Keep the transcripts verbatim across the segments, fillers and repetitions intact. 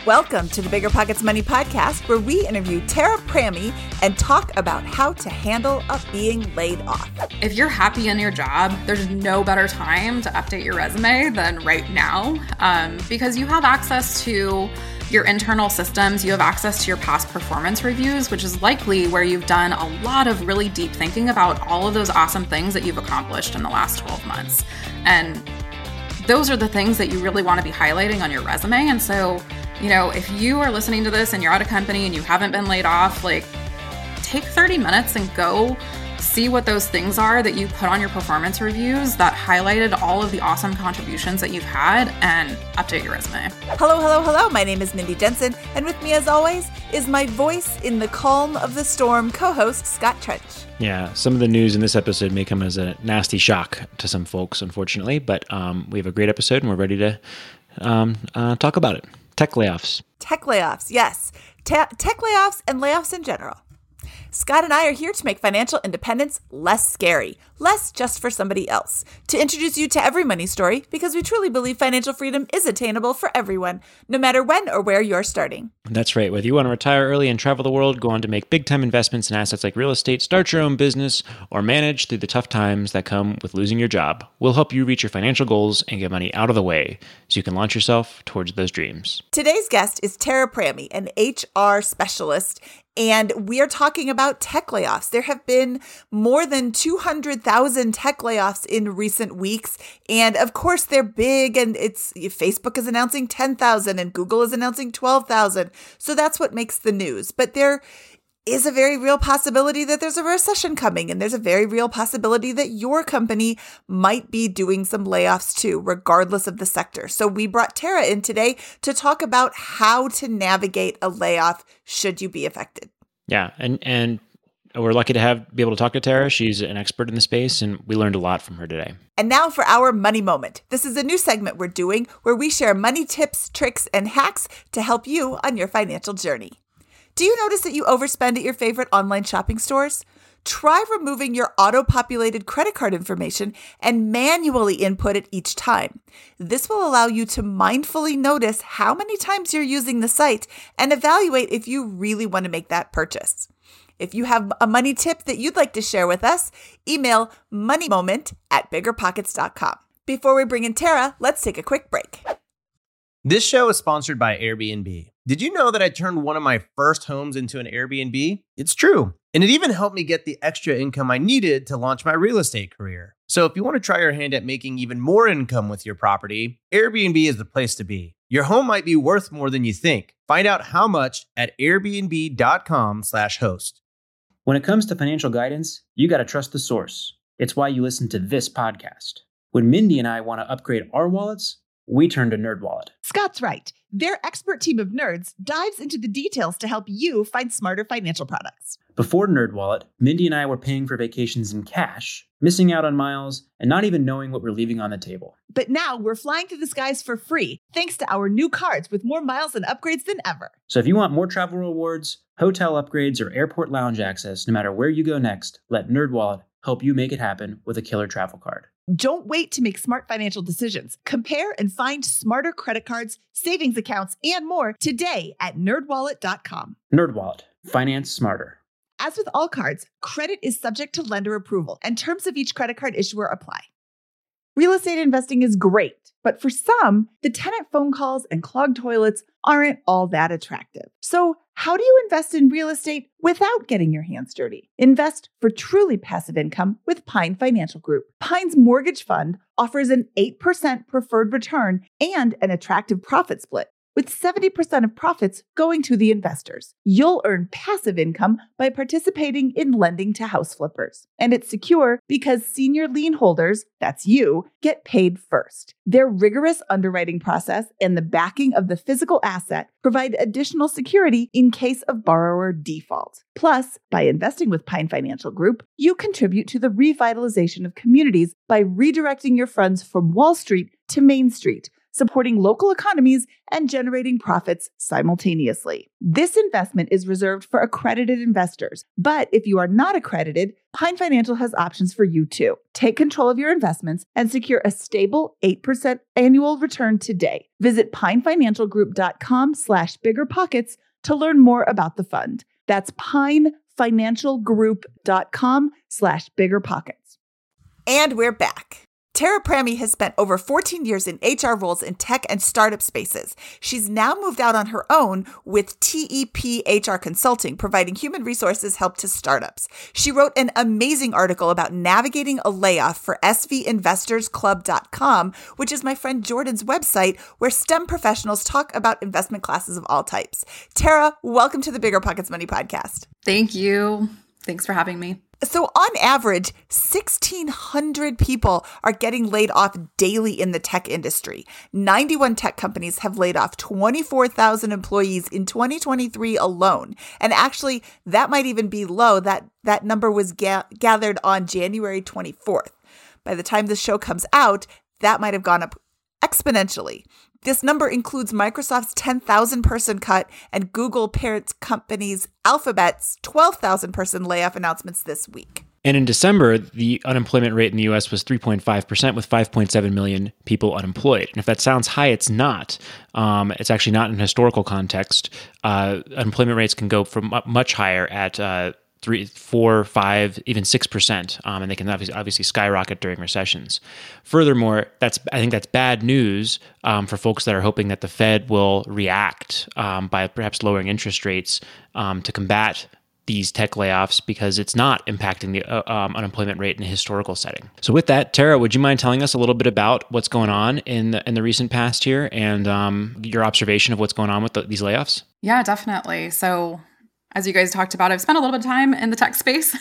Welcome to the Bigger Pockets Money Podcast, where we interview Tara Pramey and talk about how to handle a being laid off. If you're happy in your job, there's no better time to update your resume than right now, um, because you have access to your internal systems, you have access to your past performance reviews, which is likely where you've done a lot of really deep thinking about all of those awesome things that you've accomplished in the last twelve months. And those are the things that you really want to be highlighting on your resume. And so, you know, if you are listening to this and you're at a company and you haven't been laid off, like take thirty minutes and go see what those things are that you put on your performance reviews that highlighted all of the awesome contributions that you've had and update your resume. Hello, hello, hello. My name is Mindy Jensen, and with me as always is my voice in the calm of the storm co-host, Scott Trench. Yeah, some of the news in this episode may come as a nasty shock to some folks, unfortunately, but um, we have a great episode and we're ready to um, uh, talk about it. Tech layoffs. Tech layoffs, yes. Te- tech layoffs and layoffs in general. Scott and I are here to make financial independence less scary, less just for somebody else, to introduce you to every money story because we truly believe financial freedom is attainable for everyone, no matter when or where you're starting. That's right. Whether you want to retire early and travel the world, go on to make big-time investments in assets like real estate, start your own business, or manage through the tough times that come with losing your job, we'll help you reach your financial goals and get money out of the way so you can launch yourself towards those dreams. Today's guest is Tara Pramey, an H R specialist, and we are talking about tech layoffs. There have been more than two hundred thousand tech layoffs in recent weeks. And of course, they're big, and it's Facebook is announcing ten thousand and Google is announcing twelve thousand. So that's what makes the news. But there is a very real possibility that there's a recession coming, and there's a very real possibility that your company might be doing some layoffs too, regardless of the sector. So we brought Tara in today to talk about how to navigate a layoff should you be affected. Yeah, and and we're lucky to have be able to talk to Tara. She's an expert in the space, and we learned a lot from her today. And now for our money moment. This is a new segment we're doing where we share money tips, tricks, and hacks to help you on your financial journey. Do you notice that you overspend at your favorite online shopping stores? Try removing your auto-populated credit card information and manually input it each time. This will allow you to mindfully notice how many times you're using the site and evaluate if you really want to make that purchase. If you have a money tip that you'd like to share with us, email moneymoment at bigger pockets dot com. Before we bring in Tara, let's take a quick break. This show is sponsored by Airbnb. Did you know that I turned one of my first homes into an Airbnb? It's true. And it even helped me get the extra income I needed to launch my real estate career. So if you want to try your hand at making even more income with your property, Airbnb is the place to be. Your home might be worth more than you think. Find out how much at airbnb.com slash host. When it comes to financial guidance, you got to trust the source. It's why you listen to this podcast. When Mindy and I want to upgrade our wallets, we turn to NerdWallet. Scott's right. Their expert team of nerds dives into the details to help you find smarter financial products. Before NerdWallet, Mindy and I were paying for vacations in cash, missing out on miles, and not even knowing what we're leaving on the table. But now we're flying through the skies for free, thanks to our new cards with more miles and upgrades than ever. So if you want more travel rewards, hotel upgrades, or airport lounge access, no matter where you go next, let NerdWallet help you make it happen with a killer travel card. Don't wait to make smart financial decisions. Compare and find smarter credit cards, savings accounts, and more today at nerd wallet dot com. NerdWallet. Finance smarter. As with all cards, credit is subject to lender approval, and terms of each credit card issuer apply. Real estate investing is great, but for some, the tenant phone calls and clogged toilets aren't all that attractive. So how do you invest in real estate without getting your hands dirty? Invest for truly passive income with Pine Financial Group. Pine's mortgage fund offers an eight percent preferred return and an attractive profit split, with seventy percent of profits going to the investors. You'll earn passive income by participating in lending to house flippers. And it's secure because senior lien holders, that's you, get paid first. Their rigorous underwriting process and the backing of the physical asset provide additional security in case of borrower default. Plus, by investing with Pine Financial Group, you contribute to the revitalization of communities by redirecting your funds from Wall Street to Main Street, supporting local economies and generating profits simultaneously. This investment is reserved for accredited investors, but if you are not accredited, Pine Financial has options for you too. Take control of your investments and secure a stable eight percent annual return today. Visit pinefinancialgroup.com slash biggerpockets to learn more about the fund. That's pinefinancialgroup.com slash biggerpockets. And we're back. Tara Prami has spent over fourteen years in H R roles in tech and startup spaces. She's now moved out on her own with T E P H R Consulting, providing human resources help to startups. She wrote an amazing article about navigating a layoff for S V investors club dot com, which is my friend Jordan's website, where STEM professionals talk about investment classes of all types. Tara, welcome to the Bigger Pockets Money podcast. Thank you. Thanks for having me. So on average, sixteen hundred people are getting laid off daily in the tech industry. ninety-one tech companies have laid off twenty-four thousand employees in twenty twenty-three alone. And actually, that might even be low. That, that number was ga- gathered on January twenty-fourth. By the time this show comes out, that might have gone up exponentially. This number includes Microsoft's ten thousand person cut and Google parent company's Alphabet's twelve thousand person layoff announcements this week. And in December, the unemployment rate in the U S was three point five percent with five point seven million people unemployed. And if that sounds high, it's not. Um, it's actually not in a historical context. Uh, unemployment rates can go from much higher at uh, three, four, five, even six percent, um, and they can obviously, obviously skyrocket during recessions. Furthermore, that's I think that's bad news um, for folks that are hoping that the Fed will react um, by perhaps lowering interest rates um, to combat these tech layoffs, because it's not impacting the uh, um, unemployment rate in a historical setting. So with that, Tara, would you mind telling us a little bit about what's going on in the, in the recent past here and um, your observation of what's going on with the, these layoffs? Yeah, definitely. So as you guys talked about, I've spent a little bit of time in the tech space,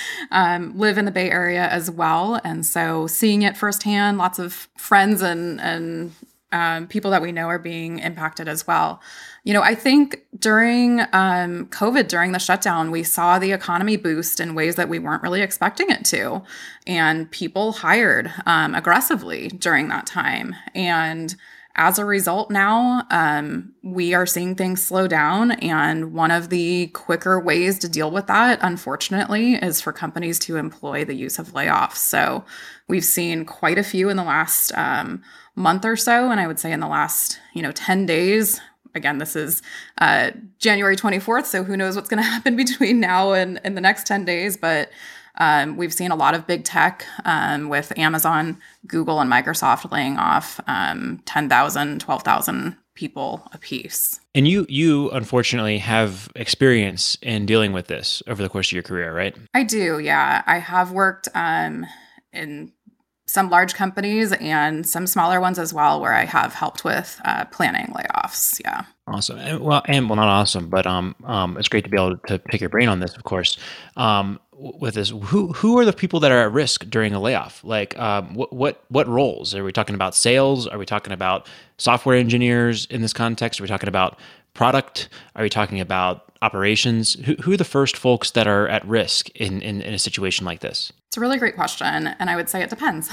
um, live in the Bay Area as well. And so seeing it firsthand, lots of friends and, and um, people that we know are being impacted as well. You know, I think during um, COVID, during the shutdown, we saw the economy boost in ways that we weren't really expecting it to. And people hired um, aggressively during that time. And as a result now, um, we are seeing things slow down. And one of the quicker ways to deal with that, unfortunately, is for companies to employ the use of layoffs. So we've seen quite a few in the last um, month or so. And I would say in the last, you know, ten days. Again, this is uh, January twenty-fourth. So who knows what's going to happen between now and, and the next ten days. But Um, we've seen a lot of big tech um, with Amazon, Google, and Microsoft laying off um, ten thousand, twelve thousand people apiece. And you, you unfortunately have experience in dealing with this over the course of your career, right? I do, yeah. I have worked um, in some large companies and some smaller ones as well, where I have helped with uh, planning layoffs. Yeah. Awesome. And, well, and well, not awesome, but um, um, it's great to be able to pick your brain on this, of course. Um, with this, who who are the people that are at risk during a layoff? Like, um, what what what roles are we talking about? Sales? Are we talking about software engineers in this context? Are we talking about product? Are we talking about operations? Who who are the first folks that are at risk in in, in a situation like this? It's a really great question, and I would say it depends.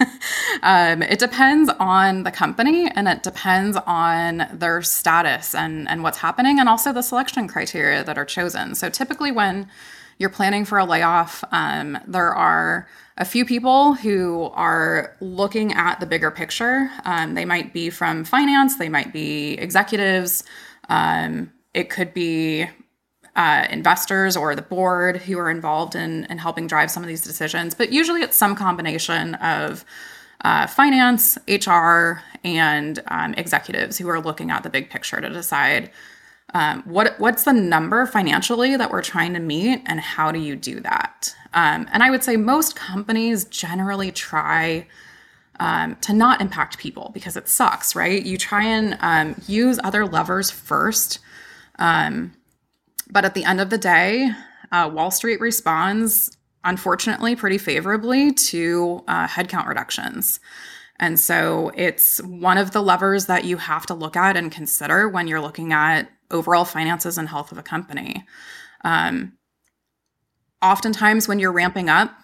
um, it depends on the company, and it depends on their status and and what's happening, and also the selection criteria that are chosen. So typically, when you're planning for a layoff, um, there are a few people who are looking at the bigger picture. Um, they might be from finance, they might be executives, um, it could be uh, investors or the board who are involved in, in helping drive some of these decisions. But usually it's some combination of uh, finance, H R, and um, executives who are looking at the big picture to decide Um, what what's the number financially that we're trying to meet, and how do you do that? Um, and I would say most companies generally try um, to not impact people because it sucks, right? You try and um, use other levers first. Um, but at the end of the day, uh, Wall Street responds, unfortunately, pretty favorably to uh, headcount reductions. And so it's one of the levers that you have to look at and consider when you're looking at overall finances and health of a company. Um, oftentimes when you're ramping up,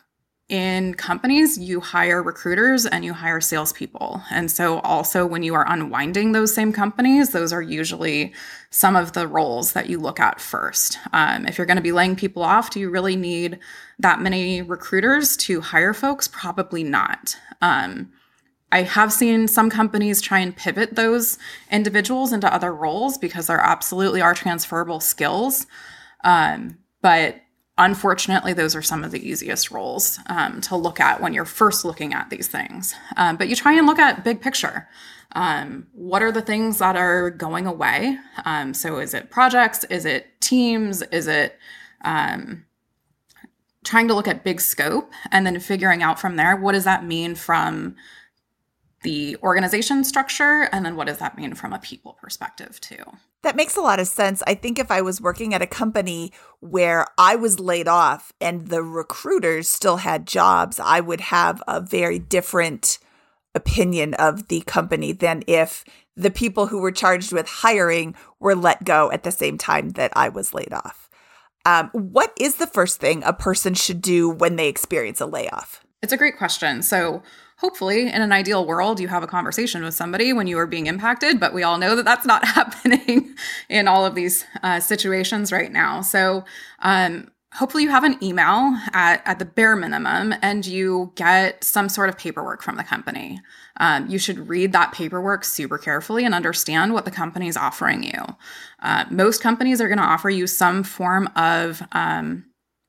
in companies, you hire recruiters and you hire salespeople. And so also when you are unwinding those same companies, those are usually some of the roles that you look at first. Um, if you're going to be laying people off, do you really need that many recruiters to hire folks? Probably not. Um, I have seen some companies try and pivot those individuals into other roles because there absolutely are transferable skills. Um, but Unfortunately, those are some of the easiest roles um, to look at when you're first looking at these things. Um, but you try and look at big picture. Um, what are the things that are going away? Um, so is it projects? Is it teams? Is it um, trying to look at big scope and then figuring out from there, what does that mean from the organization structure? And then what does that mean from a people perspective too? That makes a lot of sense. I think if I was working at a company where I was laid off and the recruiters still had jobs, I would have a very different opinion of the company than if the people who were charged with hiring were let go at the same time that I was laid off. Um, what is the first thing a person should do when they experience a layoff? It's a great question. So hopefully, in an ideal world, you have a conversation with somebody when you are being impacted, but we all know that that's not happening in all of these uh, situations right now. So um, hopefully you have an email at, at the bare minimum and you get some sort of paperwork from the company. Um, you should read that paperwork super carefully and understand what the company is offering you. Uh, most companies are going to offer you some form of um,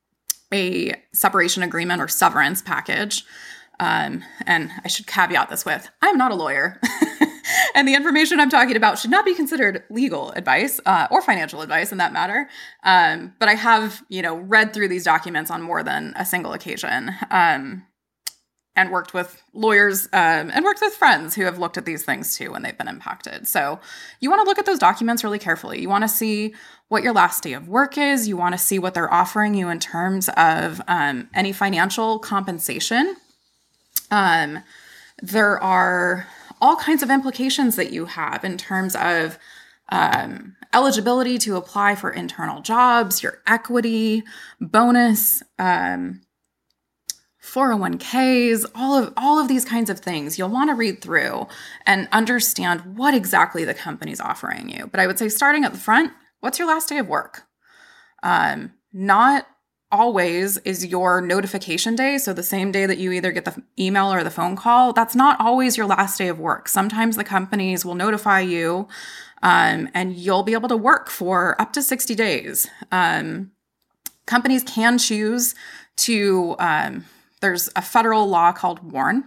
a separation agreement or severance package. Um, and I should caveat this with, I'm not a lawyer. And the information I'm talking about should not be considered legal advice uh, or financial advice in that matter. Um, but I have, you know, read through these documents on more than a single occasion um, and worked with lawyers um, and worked with friends who have looked at these things too when they've been impacted. So you want to look at those documents really carefully. You want to see what your last day of work is. You want to see what they're offering you in terms of um, any financial compensation. Um, there are all kinds of implications that you have in terms of um, eligibility to apply for internal jobs, your equity, bonus, um, four oh one k's, all of all of these kinds of things. You'll want to read through and understand what exactly the company's offering you. But I would say starting at the front, what's your last day of work? Um, not always is your notification day. So the same day that you either get the email or the phone call, that's not always your last day of work. Sometimes the companies will notify you um, and you'll be able to work for up to sixty days. Um, companies can choose to, um, there's a federal law called WARN,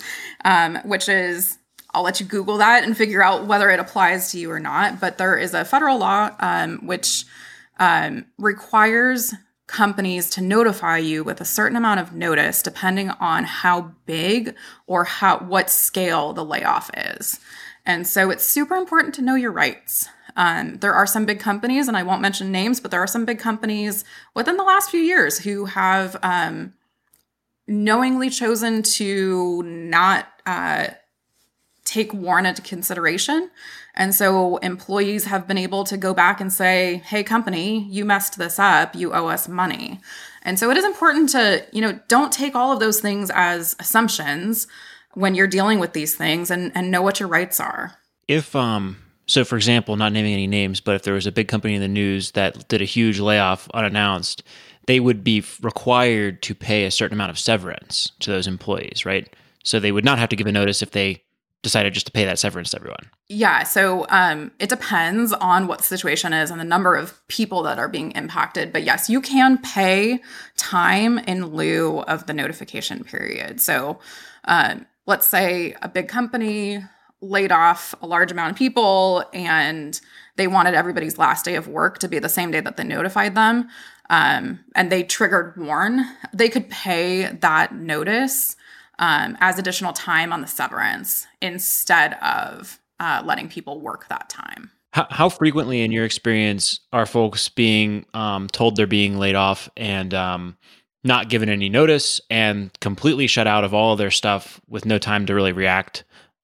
um, which is, I'll let you Google that and figure out whether it applies to you or not. But there is a federal law um, which um, requires companies to notify you with a certain amount of notice depending on how big or how what scale the layoff is. And so it's super important to know your rights. Um, there are some big companies, and I won't mention names, but there are some big companies within the last few years who have um, knowingly chosen to not uh, take WARN into consideration. And so employees have been able to go back and say, hey, company, you messed this up. You owe us money. And so it is important to, you know, don't take all of those things as assumptions when you're dealing with these things and, and know what your rights are. If, um, so for example, not naming any names, but if there was a big company in the news that did a huge layoff unannounced, they would be required to pay a certain amount of severance to those employees, right? So they would not have to give a notice if they decided just to pay that severance to everyone. Yeah, so um, it depends on what the situation is and the number of people that are being impacted. But yes, you can pay time in lieu of the notification period. So um, let's say a big company laid off a large amount of people and they wanted everybody's last day of work to be the same day that they notified them. Um, and they triggered WARN, they could pay that notice Um, as additional time on the severance instead of uh, letting people work that time. How, how frequently, in your experience, are folks being um, told they're being laid off and um, not given any notice and completely shut out of all of their stuff with no time to really react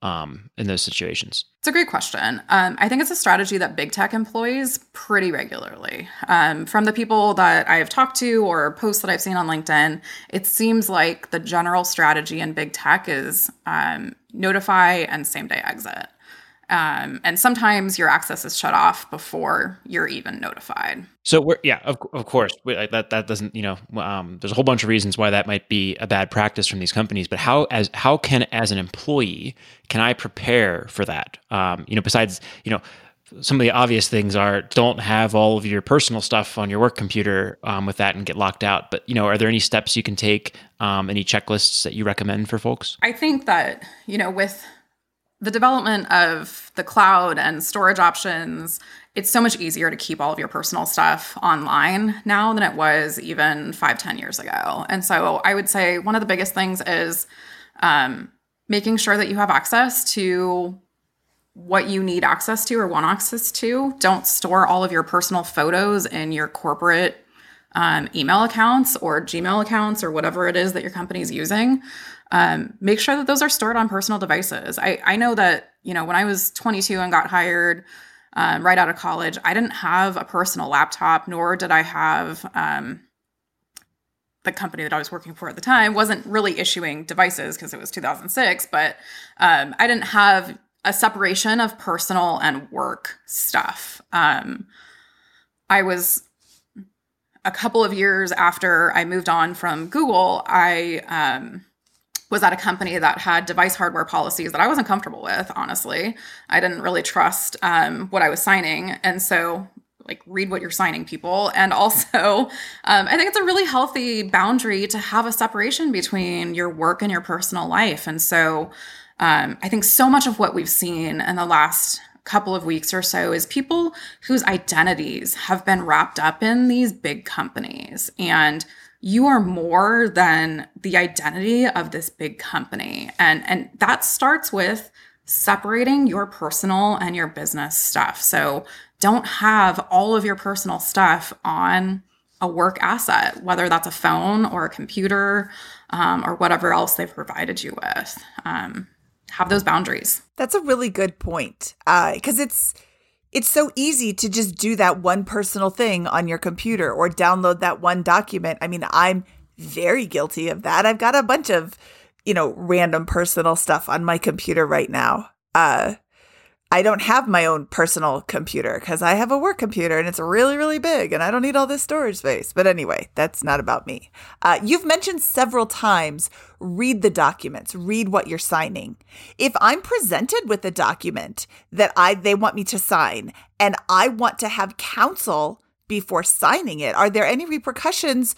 um, in those situations? It's a great question. Um, I think it's a strategy that big tech employs pretty regularly. Um, from the people that I've talked to or posts that I've seen on LinkedIn, it seems like the general strategy in big tech is um, notify and same day exit. Um, and sometimes your access is shut off before you're even notified. So we're, yeah, of, of course, we, that that doesn't, you know, um, there's a whole bunch of reasons why that might be a bad practice from these companies. But how as how can as an employee can I prepare for that? Um, you know, besides, you know, some of the obvious things are don't have all of your personal stuff on your work computer um, with that and get locked out. But you know, are there any steps you can take? Um, any checklists that you recommend for folks? I think that you know with the development of the cloud and storage options, it's so much easier to keep all of your personal stuff online now than it was even five, ten years ago. And so I would say one of the biggest things is um, making sure that you have access to what you need access to or want access to. Don't store all of your personal photos in your corporate um, email accounts or Gmail accounts or whatever it is that your company's using. Um, make sure that those are stored on personal devices. I, I know that, you know, when I was twenty-two and got hired um, right out of college, I didn't have a personal laptop, nor did I have um, the company that I was working for at the time wasn't really issuing devices because it was two thousand six, but um, I didn't have a separation of personal and work stuff. Um, I was a couple of years after I moved on from Google, I um, was at a company that had device hardware policies that I wasn't comfortable with, honestly. I didn't really trust um, what I was signing. And so, like, read what you're signing, people. And also, um, I think it's a really healthy boundary to have a separation between your work and your personal life. And so um, I think so much of what we've seen in the last couple of weeks or so is people whose identities have been wrapped up in these big companies. And you are more than the identity of this big company. And, and that starts with separating your personal and your business stuff. So don't have all of your personal stuff on a work asset, whether that's a phone or a computer um, or whatever else they've provided you with. Um, have those boundaries. That's a really good point, because uh, it's it's so easy to just do that one personal thing on your computer or download that one document. I mean, I'm very guilty of that. I've got a bunch of, you know, random personal stuff on my computer right now. Uh, I don't have my own personal computer because I have a work computer and it's really, really big and I don't need all this storage space. But anyway, that's not about me. Uh, you've mentioned several times, read the documents, read what you're signing. If I'm presented with a document that I they want me to sign and I want to have counsel before signing it, are there any repercussions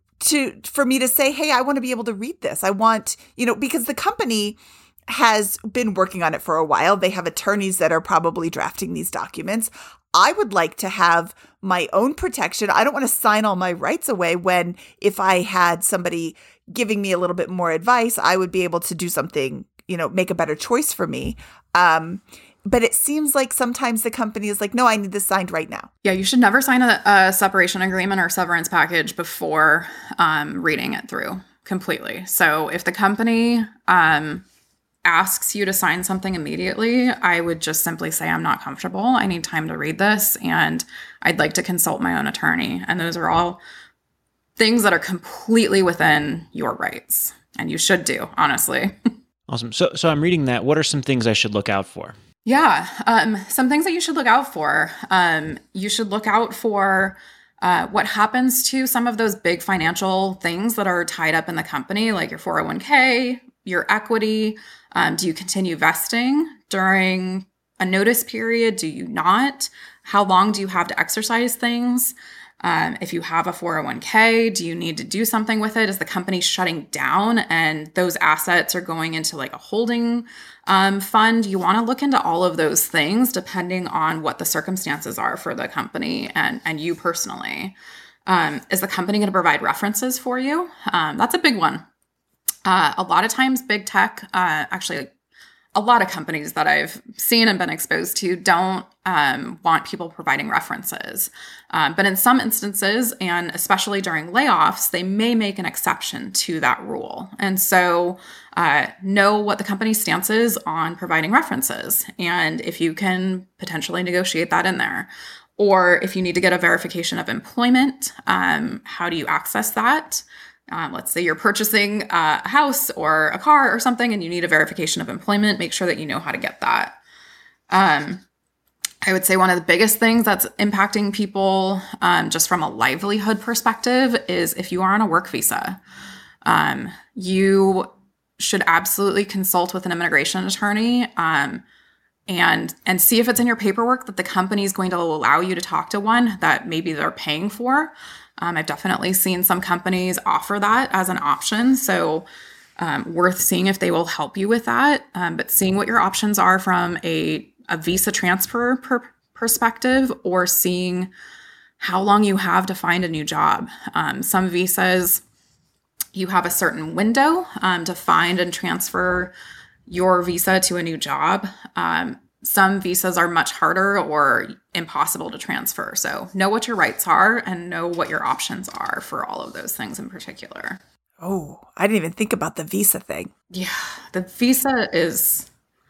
to for me to say, hey, I want to be able to read this? I want, you know, because the company has been working on it for a while. They have attorneys that are probably drafting these documents. I would like to have my own protection. I don't want to sign all my rights away when if I had somebody giving me a little bit more advice, I would be able to do something, you know, make a better choice for me. Um, but it seems like sometimes the company is like, no, I need this signed right now. Yeah, you should never sign a, a separation agreement or severance package before um, reading it through completely. So if the company um, asks you to sign something immediately, I would just simply say, I'm not comfortable. I need time to read this and I'd like to consult my own attorney. And those are all things that are completely within your rights and you should do, honestly. Awesome. So, so I'm reading that. What are some things I should look out for? Yeah. Um, some things that you should look out for. Um, you should look out for Uh, what happens to some of those big financial things that are tied up in the company, like your four oh one k, your equity. Um, do you continue vesting during a notice period? Do you not? How long do you have to exercise things? Um, if you have a four oh one k, do you need to do something with it? Is the company shutting down and those assets are going into like a holding um, fund? You want to look into all of those things depending on what the circumstances are for the company and, and you personally. Um, is the company going to provide references for you? Um, that's a big one. Uh, a lot of times big tech, uh, actually a lot of companies that I've seen and been exposed to don't um, want people providing references. Um, but in some instances, and especially during layoffs, they may make an exception to that rule. And so uh, know what the company's stance is on providing references, and if you can potentially negotiate that in there. Or if you need to get a verification of employment, um, how do you access that? Um, let's say you're purchasing a house or a car or something and you need a verification of employment, make sure that you know how to get that. Um, I would say one of the biggest things that's impacting people um, just from a livelihood perspective is if you are on a work visa. Um, you should absolutely consult with an immigration attorney um, and and see if it's in your paperwork that the company is going to allow you to talk to one that maybe they're paying for. Um, I've definitely seen some companies offer that as an option. So um, worth seeing if they will help you with that. Um, but seeing what your options are from a, a visa transfer per perspective, or seeing how long you have to find a new job. Um, some visas, you have a certain window um, to find and transfer your visa to a new job. Um, Some visas are much harder or impossible to transfer. So know what your rights are and know what your options are for all of those things in particular. Oh, I didn't even think about the visa thing. Yeah, the visa is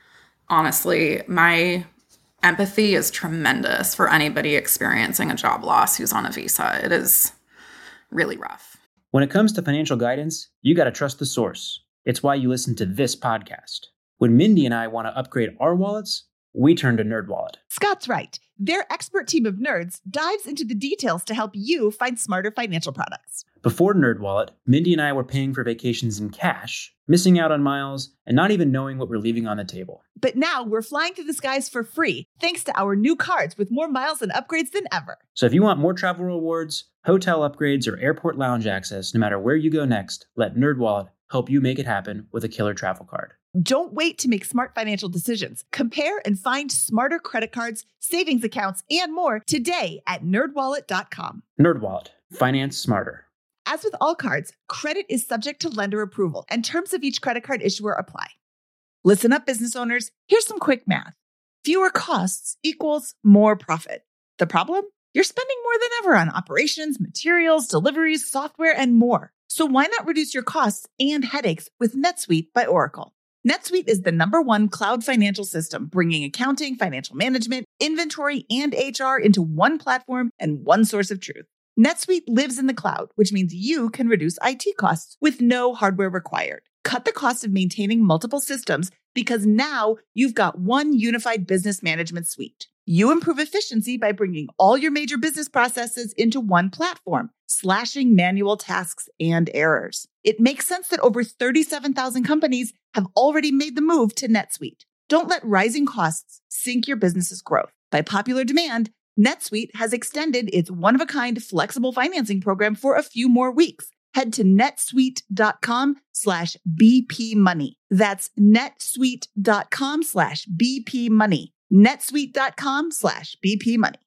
honestly, my empathy is tremendous for anybody experiencing a job loss who's on a visa. It is really rough. When it comes to financial guidance, you got to trust the source. It's why you listen to this podcast. When Mindy and I want to upgrade our wallets, we turn to NerdWallet. Scott's right. Their expert team of nerds dives into the details to help you find smarter financial products. Before NerdWallet, Mindy and I were paying for vacations in cash, missing out on miles, and not even knowing what we're leaving on the table. But now we're flying through the skies for free, thanks to our new cards with more miles and upgrades than ever. So if you want more travel rewards, hotel upgrades, or airport lounge access, no matter where you go next, let NerdWallet help you make it happen with a killer travel card. Don't wait to make smart financial decisions. Compare and find smarter credit cards, savings accounts, and more today at nerd wallet dot com. NerdWallet. Finance smarter. As with all cards, credit is subject to lender approval, and terms of each credit card issuer apply. Listen up, business owners. Here's some quick math. Fewer costs equals more profit. The problem? You're spending more than ever on operations, materials, deliveries, software, and more. So why not reduce your costs and headaches with NetSuite by Oracle? NetSuite is the number one cloud financial system, bringing accounting, financial management, inventory, and H R into one platform and one source of truth. NetSuite lives in the cloud, which means you can reduce I T costs with no hardware required. Cut the cost of maintaining multiple systems because now you've got one unified business management suite. You improve efficiency by bringing all your major business processes into one platform, slashing manual tasks and errors. It makes sense that over thirty-seven thousand companies have already made the move to NetSuite. Don't let rising costs sink your business's growth. By popular demand, NetSuite has extended its one-of-a-kind flexible financing program for a few more weeks. Head to netsuite.com slash BP money. That's netsuite.com slash BP money. netsuite.com slash BP money.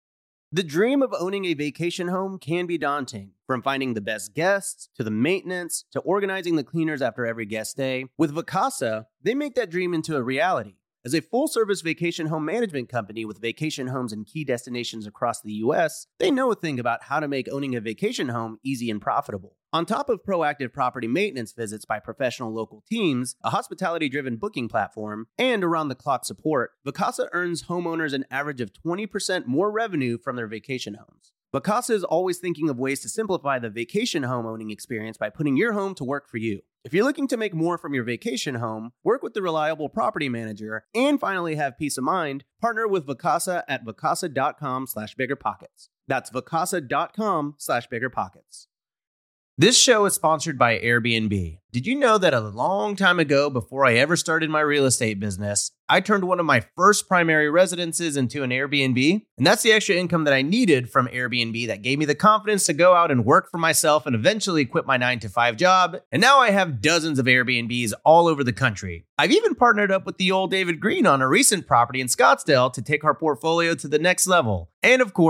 The dream of owning a vacation home can be daunting. From finding the best guests, to the maintenance, to organizing the cleaners after every guest stay. With Vacasa, they make that dream into a reality. As a full-service vacation home management company with vacation homes in key destinations across the U S, they know a thing about how to make owning a vacation home easy and profitable. On top of proactive property maintenance visits by professional local teams, a hospitality-driven booking platform, and around-the-clock support, Vacasa earns homeowners an average of twenty percent more revenue from their vacation homes. Vacasa is always thinking of ways to simplify the vacation home owning experience by putting your home to work for you. If you're looking to make more from your vacation home, work with the reliable property manager, and finally have peace of mind, partner with Vacasa at vacasa.com slash biggerpockets. That's vacasa.com slash biggerpockets. This show is sponsored by Airbnb. Did you know that a long time ago, before I ever started my real estate business, I turned one of my first primary residences into an Airbnb? And that's the extra income that I needed from Airbnb that gave me the confidence to go out and work for myself and eventually quit my nine to five job. And now I have dozens of Airbnbs all over the country. I've even partnered up with the old David Green on a recent property in Scottsdale to take our portfolio to the next level. And of course,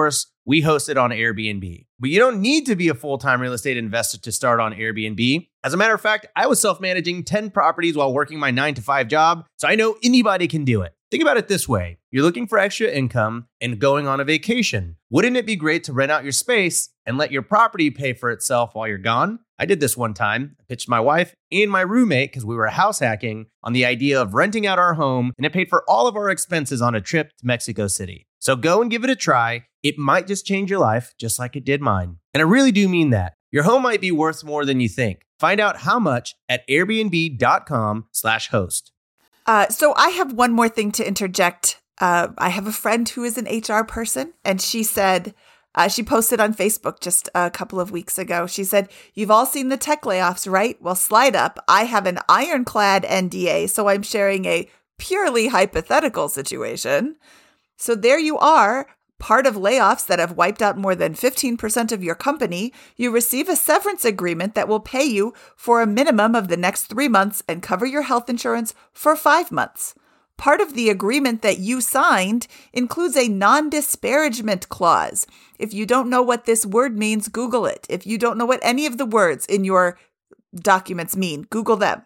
we host it on Airbnb. But you don't need to be a full-time real estate investor to start on Airbnb. As a matter of fact, I was self-managing ten properties while working my nine to five job, so I know anybody can do it. Think about it this way. You're looking for extra income and going on a vacation. Wouldn't it be great to rent out your space and let your property pay for itself while you're gone? I did this one time. I pitched my wife and my roommate, because we were house hacking, on the idea of renting out our home, and it paid for all of our expenses on a trip to Mexico City. So go and give it a try. It might just change your life, just like it did mine. And I really do mean that. Your home might be worth more than you think. Find out how much at airbnb.com slash host. Uh, so I have one more thing to interject. Uh, I have a friend who is an H R person, and she said, uh, she posted on Facebook just a couple of weeks ago. She said, "You've all seen the tech layoffs, right? Well, slide up. I have an ironclad N D A, so I'm sharing a purely hypothetical situation. So there you are. Part of layoffs that have wiped out more than fifteen percent of your company, you receive a severance agreement that will pay you for a minimum of the next three months and cover your health insurance for five months. Part of the agreement that you signed includes a non-disparagement clause. If you don't know what this word means, Google it. If you don't know what any of the words in your documents mean, Google them.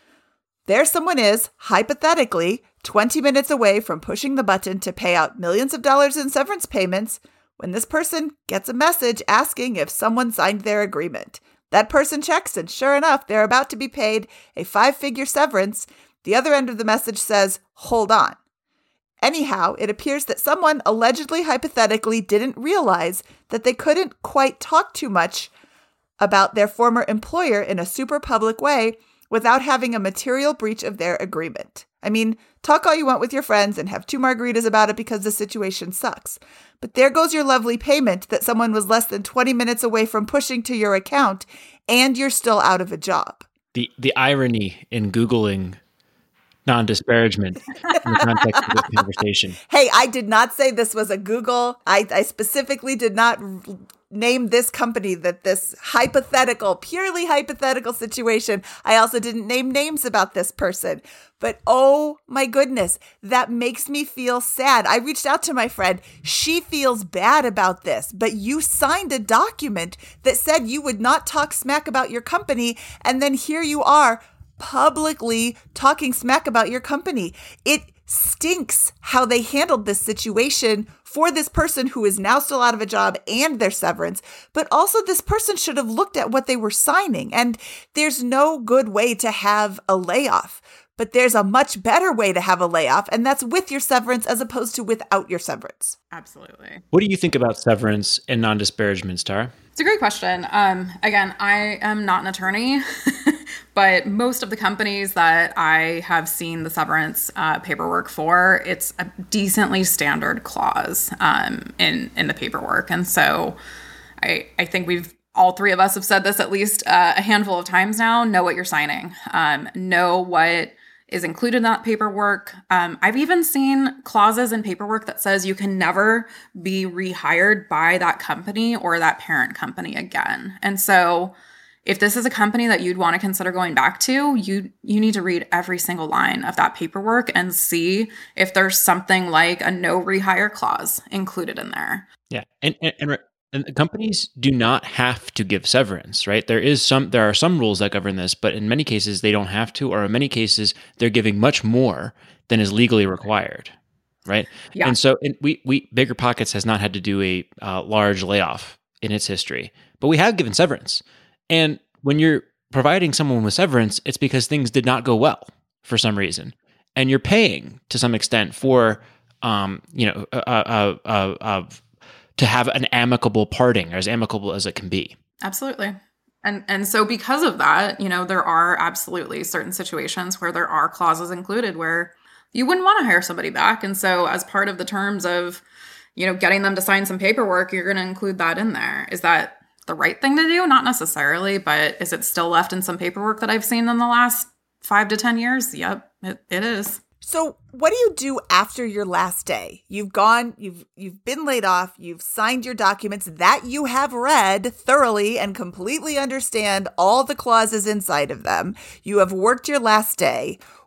There someone is, hypothetically, twenty minutes away from pushing the button to pay out millions of dollars in severance payments when this person gets a message asking if someone signed their agreement. That person checks, and sure enough, they're about to be paid a five-figure severance. The other end of the message says, hold on. Anyhow, it appears that someone allegedly hypothetically didn't realize that they couldn't quite talk too much about their former employer in a super public way without having a material breach of their agreement. I mean, talk all you want with your friends and have two margaritas about it because the situation sucks. But there goes your lovely payment that someone was less than twenty minutes away from pushing to your account, and you're still out of a job. The the irony in Googling non-disparagement in the context of this conversation. Hey, I did not say this was a Google. I, I specifically did not r- name this company that this hypothetical, purely hypothetical situation. I also didn't name names about this person. But oh my goodness, that makes me feel sad. I reached out to my friend. She feels bad about this, but you signed a document that said you would not talk smack about your company. And then here you are, publicly talking smack about your company. It stinks how they handled this situation for this person who is now still out of a job and their severance, but also this person should have looked at what they were signing. And there's no good way to have a layoff, but there's a much better way to have a layoff, and that's with your severance as opposed to without your severance. Absolutely. What do you think about severance and non-disparagement, Tara? It's a great question. Um, again, I am not an attorney, but most of the companies that I have seen the severance uh, paperwork for, it's a decently standard clause um, in in the paperwork. And so I I think we've all three of us have said this at least uh, a handful of times now. Know what you're signing. Um, know what is included in that paperwork. Um, I've even seen clauses in paperwork that says you can never be rehired by that company or that parent company again. And so if this is a company that you'd want to consider going back to, you you need to read every single line of that paperwork and see if there's something like a no rehire clause included in there. Yeah, and and, and And companies do not have to give severance, right? There is some, there are some rules that govern this, but in many cases they don't have to, or in many cases they're giving much more than is legally required, right? Yeah. And so and we, we, BiggerPockets has not had to do a uh, large layoff in its history, but we have given severance. And when you're providing someone with severance, it's because things did not go well for some reason, and you're paying to some extent for, um, you know, uh, uh, uh, uh, to have an amicable parting, or as amicable as it can be. Absolutely. And and so because of that, you know, there are absolutely certain situations where there are clauses included where you wouldn't want to hire somebody back. And so as part of the terms of, you know, getting them to sign some paperwork, you're going to include that in there. Is that the right thing to do? Not necessarily, but is it still left in some paperwork that I've seen in the last five to ten years? Yep, it, it is. So what do you do after your last day? You've gone, you've you've been laid off, you've signed your documents that you have read thoroughly and completely understand all the clauses inside of them. You have worked your last day.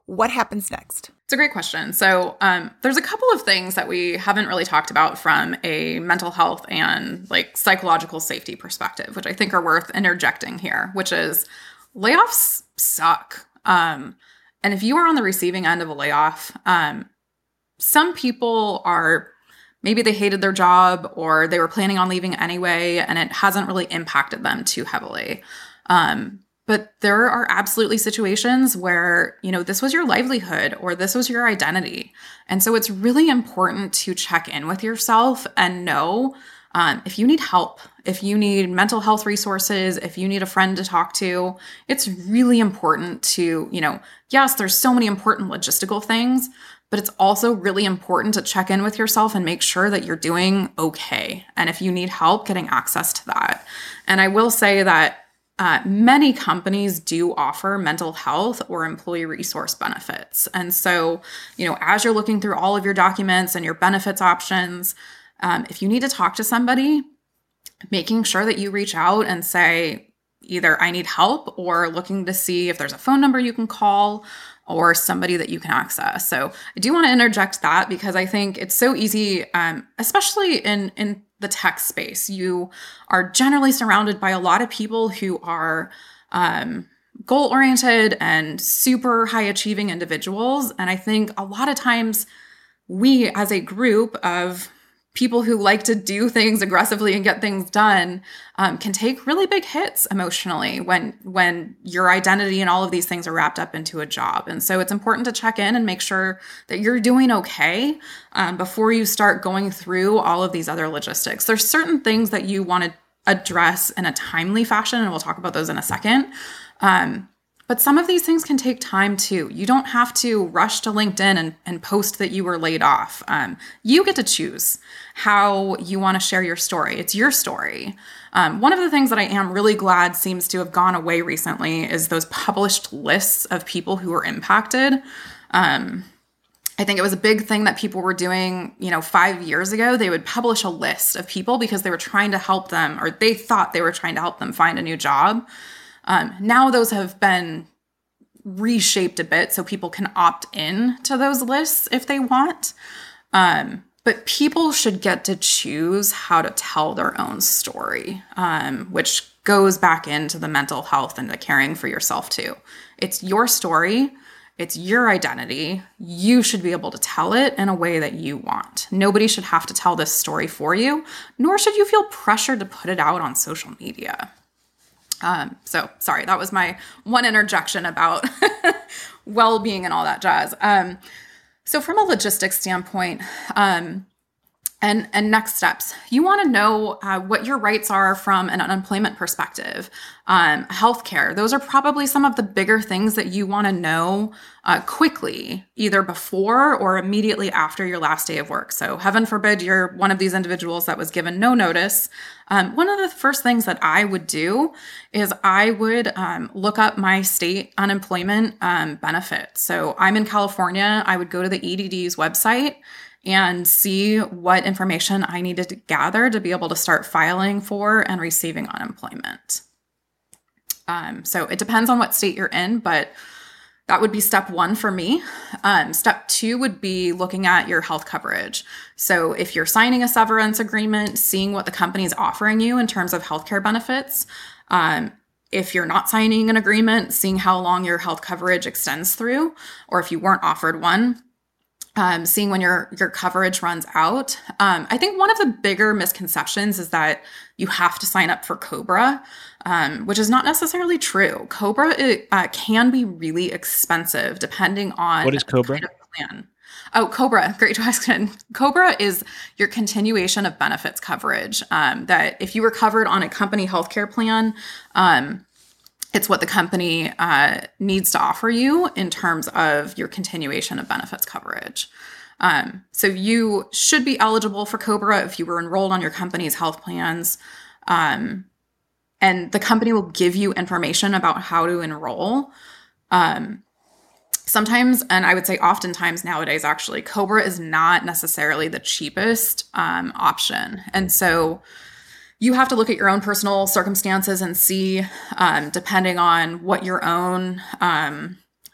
what happens next? It's a great question. So um, there's a couple of things that we haven't really talked about from a mental health and like psychological safety perspective, which I think are worth interjecting here, which is layoffs suck. Um, and if you are on the receiving end of a layoff, um, some people are, maybe they hated their job or they were planning on leaving anyway, and it hasn't really impacted them too heavily. Um, But there are absolutely situations where, you know, this was your livelihood or this was your identity. And so it's really important to check in with yourself and know um, if you need help, if you need mental health resources, if you need a friend to talk to, it's really important to, you know, yes, there's so many important logistical things, but it's also really important to check in with yourself and make sure that you're doing okay. And if you need help, getting access to that. And I will say that Uh, many companies do offer mental health or employee resource benefits. And so, you know, as you're looking through all of your documents and your benefits options, um, if you need to talk to somebody, making sure that you reach out and say, either I need help or looking to see if there's a phone number you can call or somebody that you can access. So I do want to interject that because I think it's so easy, um, especially in, in the tech space. You are generally surrounded by a lot of people who are um, goal-oriented and super high-achieving individuals. And I think a lot of times we, as a group of people who like to do things aggressively and get things done, um, can take really big hits emotionally when when your identity and all of these things are wrapped up into a job. And so it's important to check in and make sure that you're doing okay um, before you start going through all of these other logistics. There's certain things that you want to address in a timely fashion, and we'll talk about those in a second. Um, But some of these things can take time too. You don't have to rush to LinkedIn and, and post that you were laid off. Um, you get to choose how you want to share your story. It's your story. Um, one of the things that I am really glad seems to have gone away recently is those published lists of people who were impacted. Um, I think it was a big thing that people were doing, you know, five years ago. They would publish a list of people because they were trying to help them, or they thought they were trying to help them find a new job. Um, now those have been reshaped a bit so people can opt in to those lists if they want. Um, but people should get to choose how to tell their own story, um, which goes back into the mental health and the caring for yourself too. It's your story. It's your identity. You should be able to tell it in a way that you want. Nobody should have to tell this story for you, nor should you feel pressured to put it out on social media. Um, so sorry, that was my one interjection about well-being and all that jazz. Um, so from a logistics standpoint, um, and, and next steps, you want to know uh, what your rights are from an unemployment perspective. Um, healthcare, those are probably some of the bigger things that you want to know uh, quickly, either before or immediately after your last day of work. So heaven forbid you're one of these individuals that was given no notice. Um, one of the first things that I would do is I would um, look up my state unemployment um, benefit. So I'm in California. I would go to the E D D's website and see what information I needed to gather to be able to start filing for and receiving unemployment. Um, so it depends on what state you're in, but that would be step one for me. Um, step two would be looking at your health coverage. So if you're signing a severance agreement, seeing what the company is offering you in terms of healthcare benefits. Um, if you're not signing an agreement, seeing how long your health coverage extends through, or if you weren't offered one, Um, seeing when your your coverage runs out. Um, I think one of the bigger misconceptions is that you have to sign up for COBRA, um, which is not necessarily true. COBRA it, uh, can be really expensive depending on what is COBRA? Kind of plan. Oh, COBRA, great question. COBRA is your continuation of benefits coverage. Um, that if you were covered on a company healthcare plan, um, it's what the company uh, needs to offer you in terms of your continuation of benefits coverage. Um, so you should be eligible for COBRA if you were enrolled on your company's health plans. Um, and the company will give you information about how to enroll. Um, sometimes, and I would say oftentimes nowadays, actually, COBRA is not necessarily the cheapest um, option. And so you have to look at your own personal circumstances and see, um, depending on what your own um,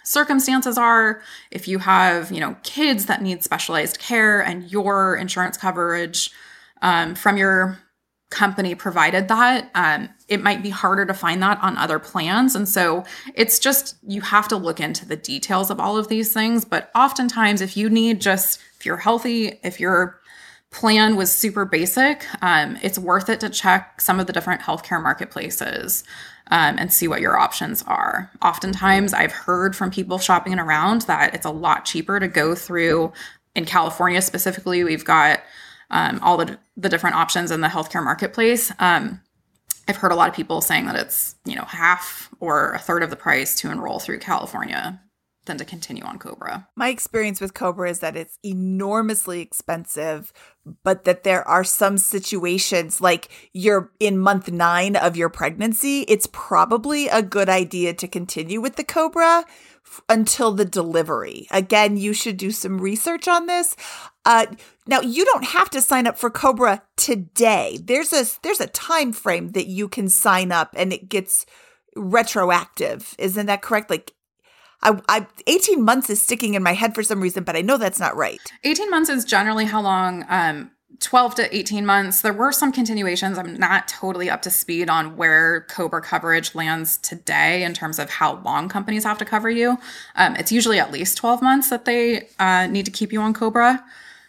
circumstances are. If you have, you know, kids that need specialized care and your insurance coverage um, from your company provided that, um, it might be harder to find that on other plans. And so it's just, you have to look into the details of all of these things. But oftentimes, if you need just, if you're healthy, if your plan was super basic, um, it's worth it to check some of the different healthcare marketplaces um, and see what your options are. Oftentimes, I've heard from people shopping around that it's a lot cheaper to go through, in California specifically, we've got um, all the, the different options in the healthcare marketplace. Um, I've heard a lot of people saying that it's, you know, half or a third of the price to enroll through California than to continue on COBRA. My experience with COBRA is that it's enormously expensive, but that there are some situations, like you're in month nine of your pregnancy, it's probably a good idea to continue with the COBRA f- until the delivery. Again, you should do some research on this. Uh, now, you don't have to sign up for COBRA today. There's a there's a time frame that you can sign up, and it gets retroactive. Isn't that correct? Like, I, I, eighteen months is sticking in my head for some reason, but I know that's not right. eighteen months is generally how long, um, twelve to eighteen months. There were some continuations. I'm not totally up to speed on where COBRA coverage lands today in terms of how long companies have to cover you. Um, it's usually at least twelve months that they uh, need to keep you on COBRA.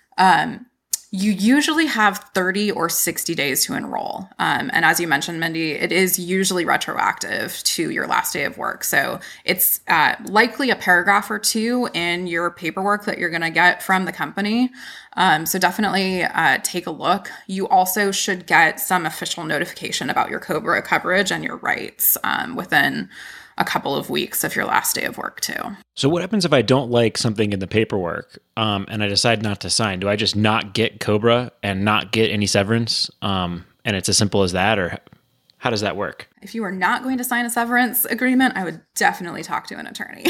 Um, you usually have thirty or sixty days to enroll. Um, and as you mentioned, Mindy, it is usually retroactive to your last day of work. So it's uh, likely a paragraph or two in your paperwork that you're going to get from the company. Um, so definitely uh, take a look. You also should get some official notification about your COBRA coverage and your rights um, within a couple of weeks of your last day of work too. So what happens if I don't like something in the paperwork um, and I decide not to sign? Do I just not get COBRA and not get any severance? Um, and it's as simple as that, or how does that work? If you are not going to sign a severance agreement, I would definitely talk to an attorney.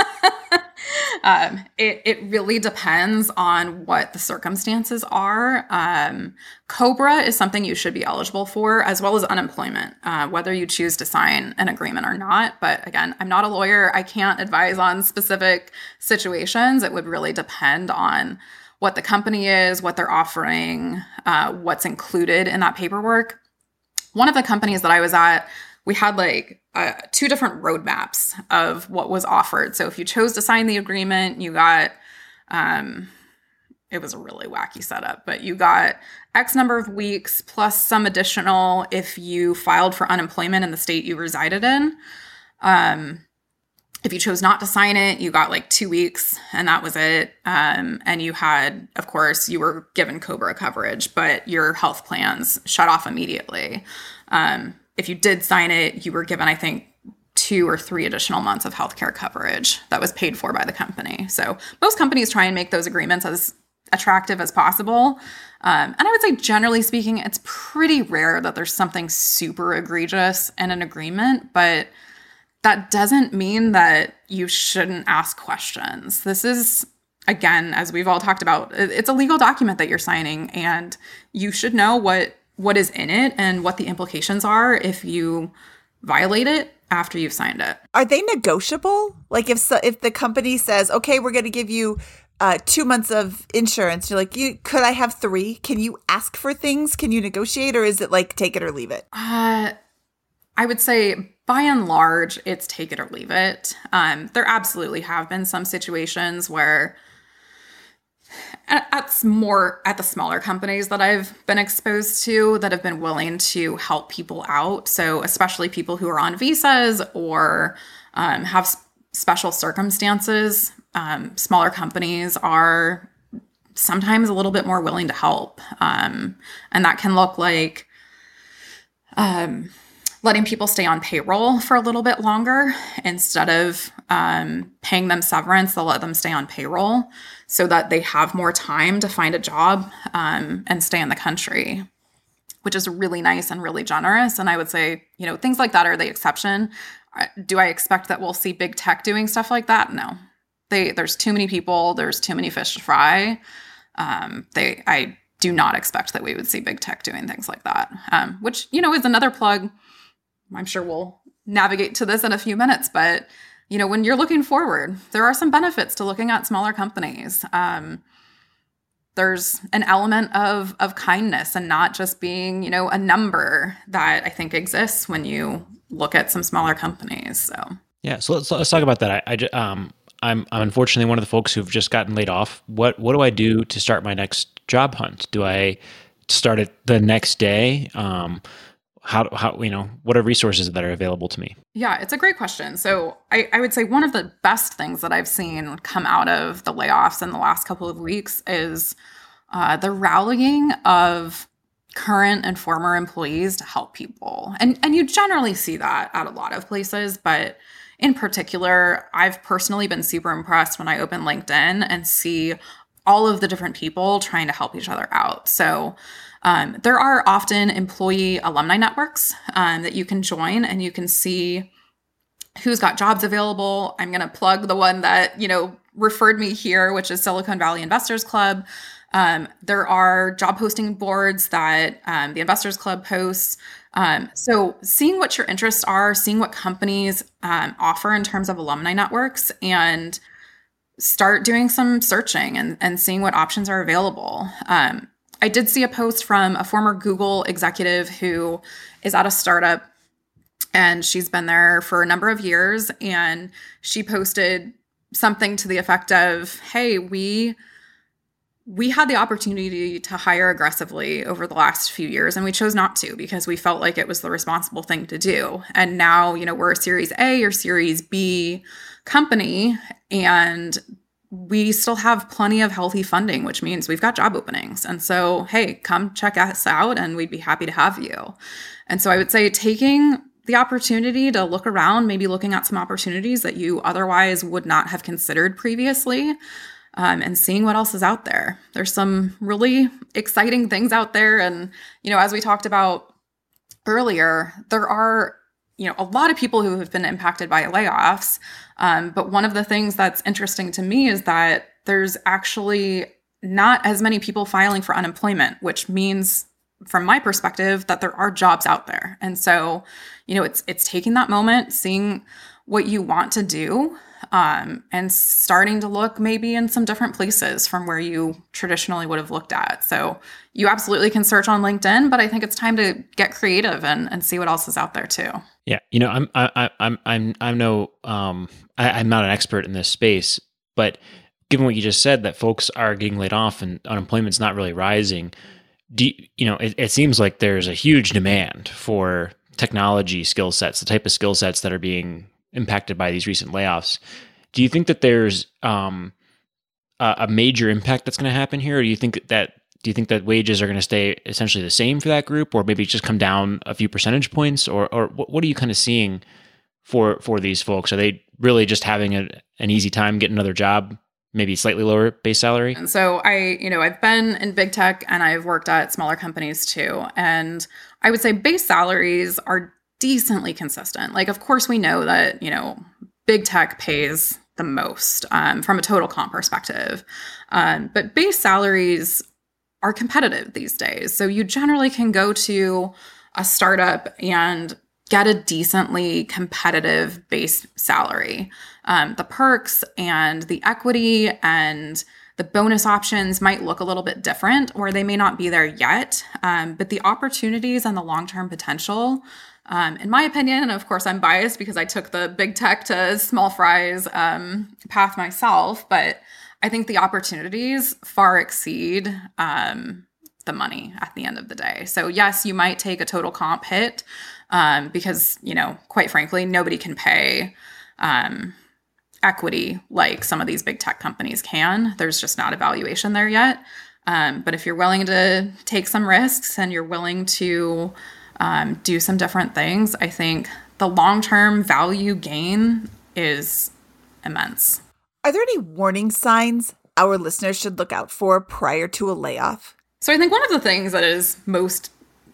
um, it, it really depends on what the circumstances are. Um, COBRA is something you should be eligible for, as well as unemployment, uh, whether you choose to sign an agreement or not. But again, I'm not a lawyer. I can't advise on specific situations. It would really depend on what the company is, what they're offering, uh, what's included in that paperwork. One of the companies that I was at, we had like uh, two different roadmaps of what was offered. So if you chose to sign the agreement, you got, um, it was a really wacky setup, but you got X number of weeks plus some additional if you filed for unemployment in the state you resided in. Um, if you chose not to sign it, you got like two weeks and that was it. Um, and you had, of course, you were given COBRA coverage, but your health plans shut off immediately. Um, if you did sign it, you were given, I think, two or three additional months of healthcare coverage that was paid for by the company. So most companies try and make those agreements as attractive as possible. Um, and I would say, generally speaking, it's pretty rare that there's something super egregious in an agreement, but that doesn't mean that you shouldn't ask questions. This is, again, as we've all talked about, it's a legal document that you're signing, and you should know what what is in it and what the implications are if you violate it after you've signed it. Are they negotiable? Like if so, if the company says, okay, we're going to give you uh, two months of insurance, you're like, you, could I have three? Can you ask for things? Can you negotiate? Or is it like, take it or leave it? Uh, I would say by and large, it's take it or leave it. Um, there absolutely have been some situations where at, at more at the smaller companies that I've been exposed to that have been willing to help people out. So especially people who are on visas or um, have s- special circumstances, um, smaller companies are sometimes a little bit more willing to help. Um, and that can look like um, letting people stay on payroll for a little bit longer. Instead of um, paying them severance, they'll let them stay on payroll so that they have more time to find a job um, and stay in the country, which is really nice and really generous. And I would say, you know, things like that are the exception. Do I expect that we'll see big tech doing stuff like that? No. They, there's too many people. There's too many fish to fry. Um, they, I do not expect that we would see big tech doing things like that, um, which, you know, is another plug. I'm sure we'll navigate to this in a few minutes, but you know, when you're looking forward, there are some benefits to looking at smaller companies. Um, there's an element of of kindness and not just being, you know, a number that I think exists when you look at some smaller companies. So yeah, so let's let's talk about that. I, I ju- um I'm I'm unfortunately one of the folks who've just gotten laid off. What what do I do to start my next job hunt? Do I start it the next day? Um, how how you know what are resources that are available to me? Yeah, it's a great question. So I, I would say one of the best things that I've seen come out of the layoffs in the last couple of weeks is uh, the rallying of current and former employees to help people. And and you generally see that at a lot of places, but in particular, I've personally been super impressed when I open LinkedIn and see all of the different people trying to help each other out. So um, there are often employee alumni networks um, that you can join, and you can see who's got jobs available. I'm going to plug the one that, you know, referred me here, which is Silicon Valley Investors Club. Um, there are job posting boards that um, the Investors Club posts. Um, so seeing what your interests are, seeing what companies um, offer in terms of alumni networks, and start doing some searching and, and seeing what options are available. Um, I did see a post from a former Google executive who is at a startup, and she's been there for a number of years. And she posted something to the effect of, hey, we we had the opportunity to hire aggressively over the last few years, and we chose not to because we felt like it was the responsible thing to do. And now, you know, we're a Series A or Series B company, and we still have plenty of healthy funding, which means we've got job openings. And so, hey, come check us out and we'd be happy to have you. And so I would say taking the opportunity to look around, maybe looking at some opportunities that you otherwise would not have considered previously, um, and seeing what else is out there. There's some really exciting things out there. And, you know, as we talked about earlier, there are, you know, a lot of people who have been impacted by layoffs. Um, but one of the things that's interesting to me is that there's actually not as many people filing for unemployment, which means, from my perspective, that there are jobs out there. And so, you know, it's it's taking that moment, seeing what you want to do, um, and starting to look maybe in some different places from where you traditionally would have looked at. So you absolutely can search on LinkedIn, but I think it's time to get creative and, and see what else is out there too. Yeah, you know, I'm I, I'm I'm I'm no um I, I'm not an expert in this space, but given what you just said, that folks are getting laid off and unemployment's not really rising, do you, you know, it, it seems like there's a huge demand for technology skill sets, the type of skill sets that are being impacted by these recent layoffs. Do you think that there's um a, a major impact that's going to happen here, or do you think that Do you think that wages are going to stay essentially the same for that group, or maybe just come down a few percentage points, or or what are you kind of seeing for for these folks? Are they really just having a, an easy time getting another job, maybe slightly lower base salary? And so I, you know, I've been in big tech and I've worked at smaller companies too, and I would say base salaries are decently consistent. Like, of course, we know that, you know, big tech pays the most um, from a total comp perspective, um, but base salaries are competitive these days. So you generally can go to a startup and get a decently competitive base salary. Um, the perks and the equity and the bonus options might look a little bit different, or they may not be there yet. Um, but the opportunities and the long-term potential, um, in my opinion, and of course I'm biased because I took the big tech to small fries um, path myself, but I think the opportunities far exceed um, the money at the end of the day. So yes, you might take a total comp hit um, because, you know, quite frankly, nobody can pay um, equity like some of these big tech companies can. There's just not a valuation there yet. Um, but if you're willing to take some risks and you're willing to um, do some different things, I think the long-term value gain is immense. Are there any warning signs our listeners should look out for prior to a layoff? So I think one of the things that is most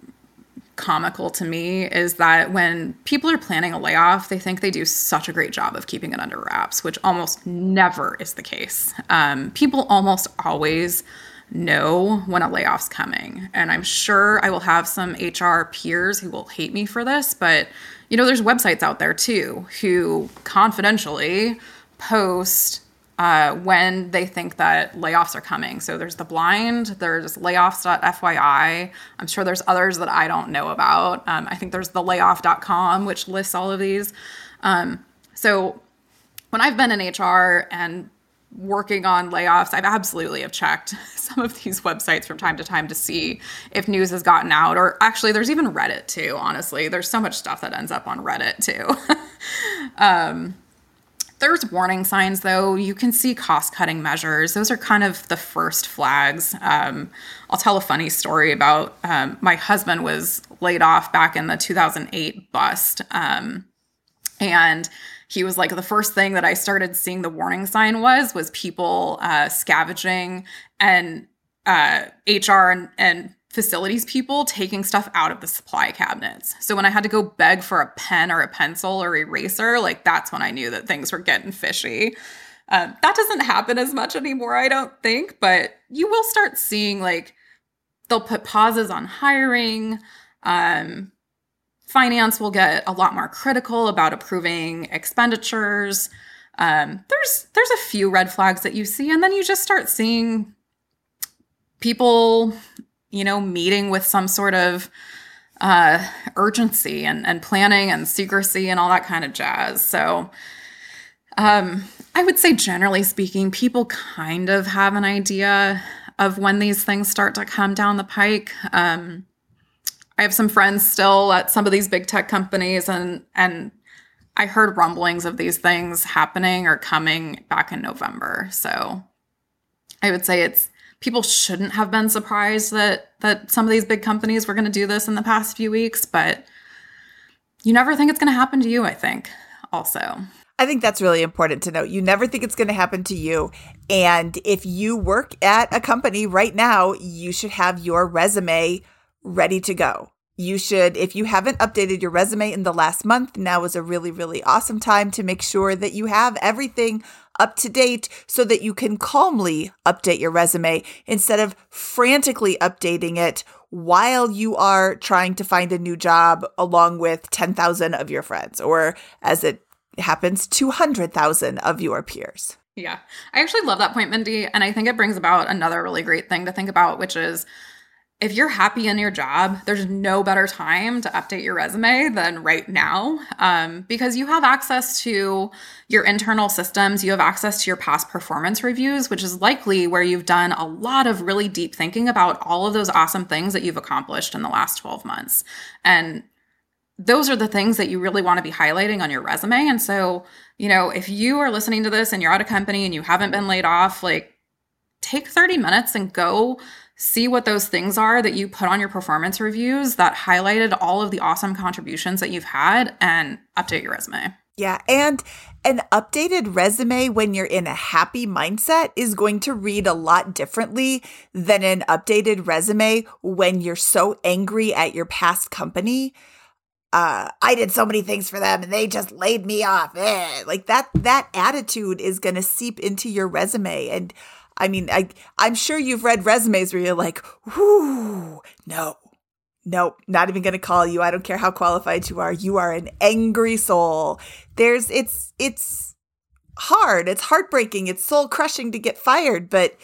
comical to me is that when people are planning a layoff, they think they do such a great job of keeping it under wraps, which almost never is the case. Um, people almost always know when a layoff's coming. And I'm sure I will have some H R peers who will hate me for this, but you know, there's websites out there too who confidentially post uh, when they think that layoffs are coming. So there's The Blind, there's layoffs dot F Y I. I'm sure there's others that I don't know about. Um, I think there's the layoff dot com, which lists all of these. Um, so when I've been in H R and working on layoffs, I've absolutely have checked some of these websites from time to time to see if news has gotten out. Or actually, there's even Reddit too, honestly. There's so much stuff that ends up on Reddit too. um, There's warning signs, though. You can see cost-cutting measures. Those are kind of the first flags. Um, I'll tell a funny story about um, my husband was laid off back in the two thousand eight bust. Um, and he was like, the first thing that I started seeing the warning sign was, was people uh, scavenging and uh, H R and, and facilities people taking stuff out of the supply cabinets. So when I had to go beg for a pen or a pencil or eraser, like that's when I knew that things were getting fishy. Um, that doesn't happen as much anymore, I don't think, but you will start seeing like they'll put pauses on hiring. Um, finance will get a lot more critical about approving expenditures. Um, there's there's a few red flags that you see, and then you just start seeing people, you know, meeting with some sort of uh, urgency and, and planning and secrecy and all that kind of jazz. So um, I would say, generally speaking, people kind of have an idea of when these things start to come down the pike. Um, I have some friends still at some of these big tech companies, and and I heard rumblings of these things happening or coming back in November. So I would say it's people shouldn't have been surprised that that some of these big companies were going to do this in the past few weeks, but you never think it's going to happen to you, I think, also. I think that's really important to note. You never think it's going to happen to you. And if you work at a company right now, you should have your resume ready to go. You should, if you haven't updated your resume in the last month, now is a really, really awesome time to make sure that you have everything up to date so that you can calmly update your resume instead of frantically updating it while you are trying to find a new job along with ten thousand of your friends, or as it happens, two hundred thousand of your peers. Yeah, I actually love that point, Mindy. And I think it brings about another really great thing to think about, which is if you're happy in your job, there's no better time to update your resume than right now, um, because you have access to your internal systems. You have access to your past performance reviews, which is likely where you've done a lot of really deep thinking about all of those awesome things that you've accomplished in the last twelve months. And those are the things that you really want to be highlighting on your resume. And so, you know, if you are listening to this and you're at a company and you haven't been laid off, like take thirty minutes and go see what those things are that you put on your performance reviews that highlighted all of the awesome contributions that you've had, and update your resume. Yeah. And an updated resume when you're in a happy mindset is going to read a lot differently than an updated resume when you're so angry at your past company. Uh, I did so many things for them and they just laid me off. Eh. Like that, that attitude is going to seep into your resume. And I mean, I, I'm sure you've read resumes where you're like, whoo, no, nope, not even going to call you. I don't care how qualified you are. You are an angry soul. There's, it's, it's hard. It's heartbreaking. It's soul crushing to get fired, but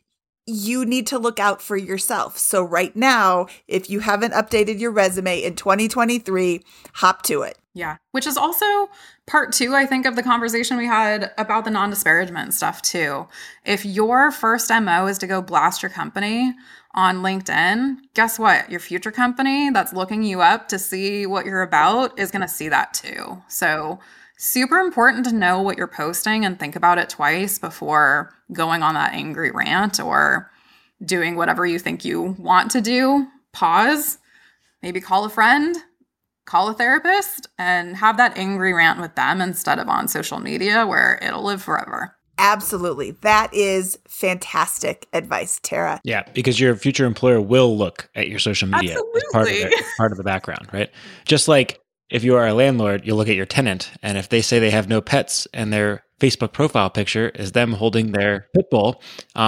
you need to look out for yourself. So right now, if you haven't updated your resume in twenty twenty-three, hop to it. Yeah, which is also part two, I think, of the conversation we had about the non-disparagement stuff too. If your first M O is to go blast your company on LinkedIn, guess what? Your future company that's looking you up to see what you're about is going to see that too. So super important to know what you're posting and think about it twice before going on that angry rant or doing whatever you think you want to do. Pause, maybe call a friend, call a therapist, and have that angry rant with them instead of on social media where it'll live forever. Absolutely. That is fantastic advice, Tara. Yeah, because your future employer will look at your social media Absolutely. as part of, the, part of the background, right? Just like if you are a landlord, you'll look at your tenant, and if they say they have no pets and their Facebook profile picture is them holding their pit bull, um,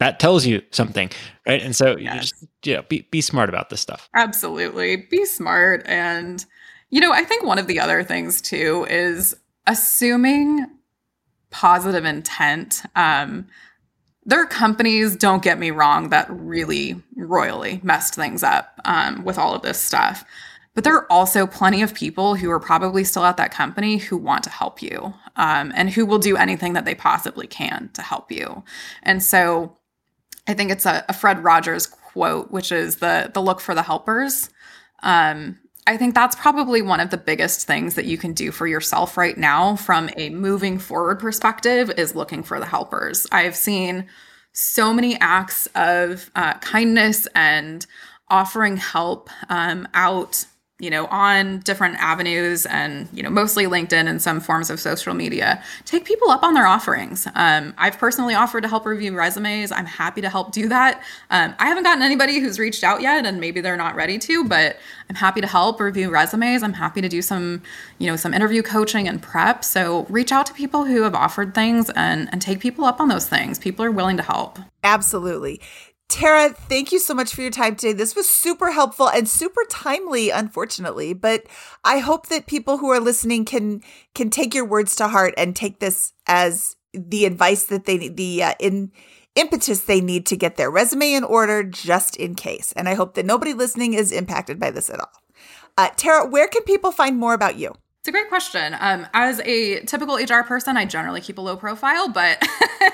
that tells you something, right? And so Yes. you just, you know, be, be smart about this stuff. Absolutely. Be smart. And, you know, I think one of the other things too is assuming positive intent. Um, there are companies, don't get me wrong, that really royally messed things up um, with all of this stuff. But there are also plenty of people who are probably still at that company who want to help you um, and who will do anything that they possibly can to help you. And so I think it's a, a Fred Rogers quote, which is the the look for the helpers. Um, I think that's probably one of the biggest things that you can do for yourself right now from a moving forward perspective is looking for the helpers. I've seen so many acts of uh, kindness and offering help um, out, you know, on different avenues and, you know, mostly LinkedIn and some forms of social media. Take people up on their offerings. Um, I've personally offered to help review resumes. I'm happy to help do that. Um, I haven't gotten anybody who's reached out yet, and maybe they're not ready to, but I'm happy to help review resumes. I'm happy to do some, you know, some interview coaching and prep. So reach out to people who have offered things and, and take people up on those things. People are willing to help. Absolutely. Tara, thank you so much for your time today. This was super helpful and super timely, unfortunately, but I hope that people who are listening can can take your words to heart and take this as the advice that they need, the uh, in impetus they need to get their resume in order just in case. And I hope that nobody listening is impacted by this at all. Uh, Tara, where can people find more about you? It's a great question. Um, as a typical H R person, I generally keep a low profile, but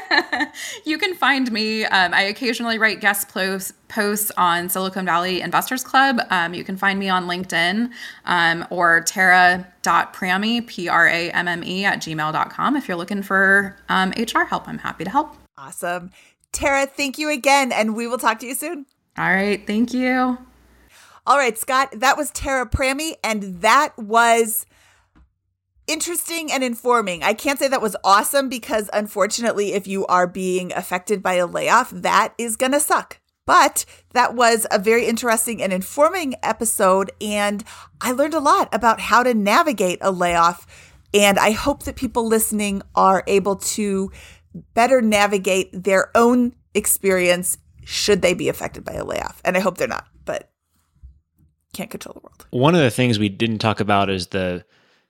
you can find me. Um, I occasionally write guest posts, posts on Silicon Valley Investors Club. Um, you can find me on LinkedIn um, or tara.pramme, P R A M M E at gmail dot com. If you're looking for um, H R help, I'm happy to help. Awesome. Tara, thank you again, and we will talk to you soon. All right. Thank you. All right, Scott, that was Tara Pramme, and that was interesting and informing. I can't say that was awesome because unfortunately, if you are being affected by a layoff, that is going to suck. But that was a very interesting and informing episode. And I learned a lot about how to navigate a layoff. And I hope that people listening are able to better navigate their own experience should they be affected by a layoff. And I hope they're not, but can't control the world. One of the things we didn't talk about is the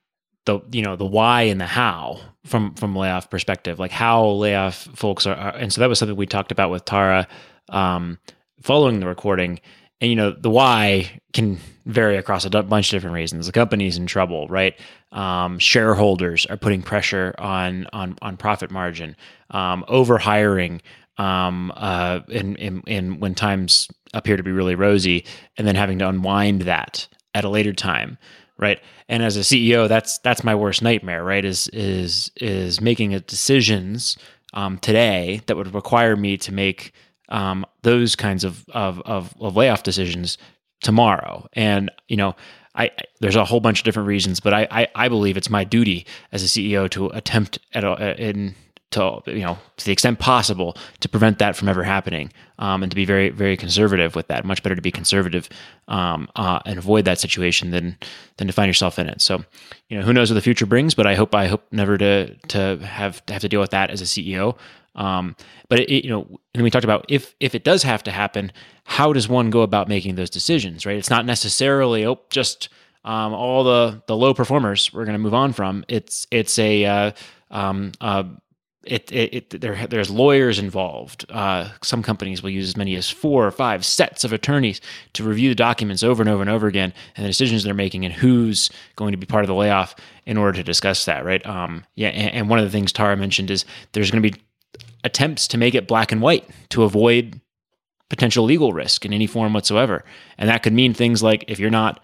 the you know the why and the how from from layoff perspective, like how layoff folks are, are and so that was something we talked about with Tara um following the recording. And you know the why can vary across a bunch of different reasons. The company's in trouble, right? Um, shareholders are putting pressure on on on profit margin, um, over hiring, um, uh, in, in in when times appear to be really rosy, and then having to unwind that at a later time. Right. And as a C E O, that's that's my worst nightmare, right? Is is is making a decisions um, today that would require me to make um, those kinds of, of of of layoff decisions tomorrow. And you know, I, I there's a whole bunch of different reasons, but I I, I believe it's my duty as a C E O to attempt at a, in to you know to the extent possible to prevent that from ever happening, um, and to be very very conservative with that. Much better to be conservative um, uh, and avoid that situation than than to find yourself in it. So, you know, who knows what the future brings? But I hope I hope never to to have to have to deal with that as a C E O. Um, but it, it, you know, and we talked about if if it does have to happen, how does one go about making those decisions? Right? It's not necessarily oh just um, all the the low performers we're going to move on from. It's it's a uh, um, uh, It, it, it there there's lawyers involved. Uh, some companies will use as many as four or five sets of attorneys to review the documents over and over and over again, and the decisions they're making, and who's going to be part of the layoff in order to discuss that. Right? Um, yeah. And, and one of the things Tara mentioned is there's going to be attempts to make it black and white to avoid potential legal risk in any form whatsoever, and that could mean things like if you're not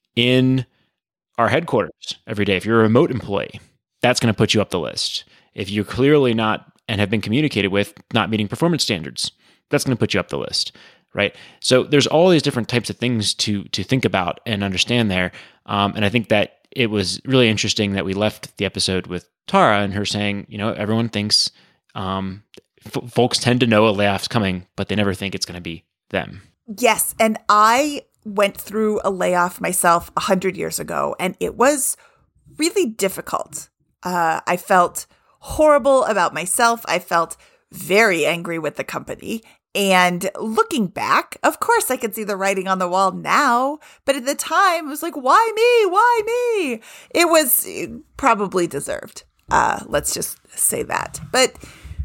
in our headquarters every day, if you're a remote employee, that's going to put you up the list. If you're clearly not and have been communicated with not meeting performance standards, that's going to put you up the list, right? So there's all these different types of things to to think about and understand there. Um, and I think that it was really interesting that we left the episode with Tara and her saying, you know, everyone thinks um, f- folks tend to know a layoff's coming, but they never think it's going to be them. Yes, and I went through a layoff myself a hundred years ago, and it was really difficult. Uh, I felt horrible about myself. I felt very angry with the company. And looking back, of course, I could see the writing on the wall now. But at the time, it was like, why me? Why me? It was probably deserved. Uh, let's just say that. But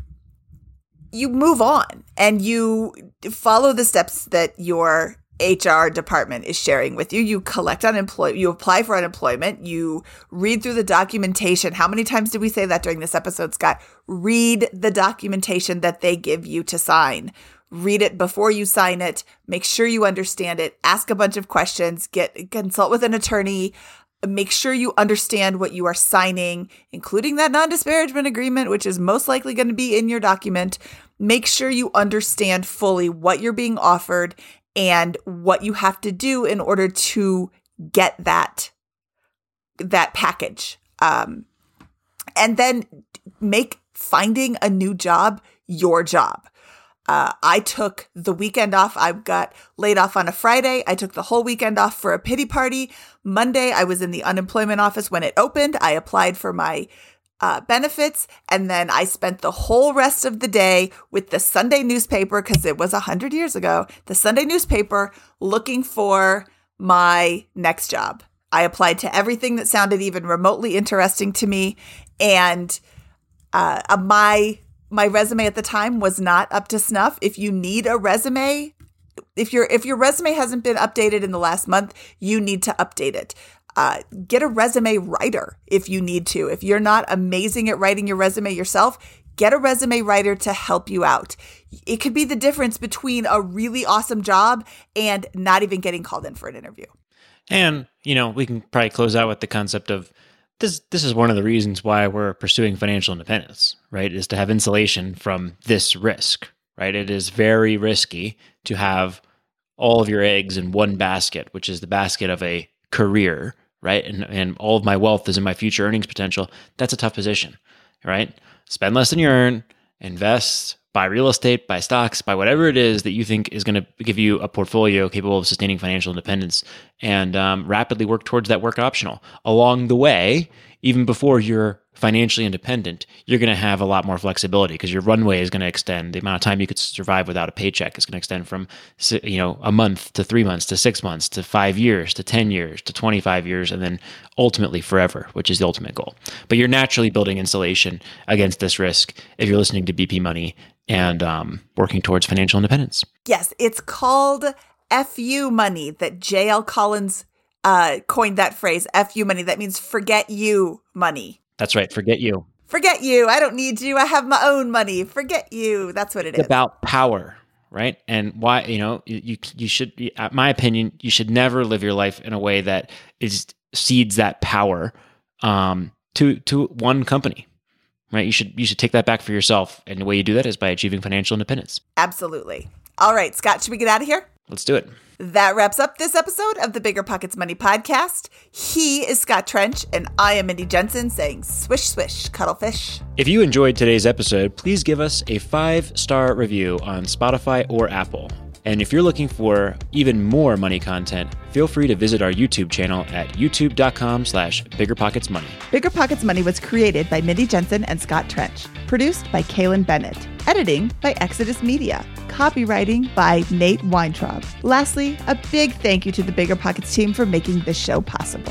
you move on and you follow the steps that your H R department is sharing with you. You collect unemployment, you apply for unemployment, you read through the documentation. How many times did we say that during this episode, Scott? Read the documentation that they give you to sign. Read it before you sign it. Make sure you understand it. Ask a bunch of questions. Get consult with an attorney. Make sure you understand what you are signing, including that non-disparagement agreement, which is most likely going to be in your document. Make sure you understand fully what you're being offered and what you have to do in order to get that, that package. Um, and then make finding a new job your job. Uh, I took the weekend off. I got laid off on a Friday. I took the whole weekend off for a pity party. Monday, I was in the unemployment office when it opened. I applied for my uh, benefits. And then I spent the whole rest of the day with the Sunday newspaper, because it was a hundred years ago, the Sunday newspaper, looking for my next job. I applied to everything that sounded even remotely interesting to me. And uh, my My resume at the time was not up to snuff. If you need a resume, if your if your resume hasn't been updated in the last month, you need to update it. Uh, get a resume writer if you need to. If you're not amazing at writing your resume yourself, get a resume writer to help you out. It could be the difference between a really awesome job and not even getting called in for an interview. And, you know, we can probably close out with the concept of This this is one of the reasons why we're pursuing financial independence, right? Is to have insulation from this risk, right? It is very risky to have all of your eggs in one basket, which is the basket of a career, right? And and all of my wealth is in my future earnings potential. That's a tough position, right? Spend less than you earn, invest, buy real estate, buy stocks, buy whatever it is that you think is going to give you a portfolio capable of sustaining financial independence, and um, rapidly work towards that work optional. Along the way, even before you're financially independent, you're going to have a lot more flexibility because your runway is going to extend. The amount of time you could survive without a paycheck is going to extend from, you know, a month to three months to six months to five years to ten years to twenty-five years, and then ultimately forever, which is the ultimate goal. But you're naturally building insulation against this risk if you're listening to B P Money and um, working towards financial independence. Yes, it's called F U money that J L Collins uh, coined that phrase, F U money. That means forget you money. That's right. Forget you. Forget you. I don't need you. I have my own money. Forget you. That's what it it's is. About power, right? And why, you know, you you should, in my opinion, you should never live your life in a way that is cedes that power um, to to one company, right? You should you should take that back for yourself, and the way you do that is by achieving financial independence. Absolutely. All right, Scott, should we get out of here? Let's do it. That wraps up this episode of the Bigger Pockets Money podcast. He is Scott Trench, and I am Mindy Jensen saying swish, swish, cuttlefish. If you enjoyed today's episode, please give us a five-star review on Spotify or Apple. And if you're looking for even more money content, feel free to visit our YouTube channel at youtube.com slash biggerpocketsmoney. Bigger Pockets Money was created by Mindy Jensen and Scott Trench. Produced by Kaylin Bennett. Editing by Exodus Media. Copywriting by Nate Weintraub. Lastly, a big thank you to the Bigger Pockets team for making this show possible.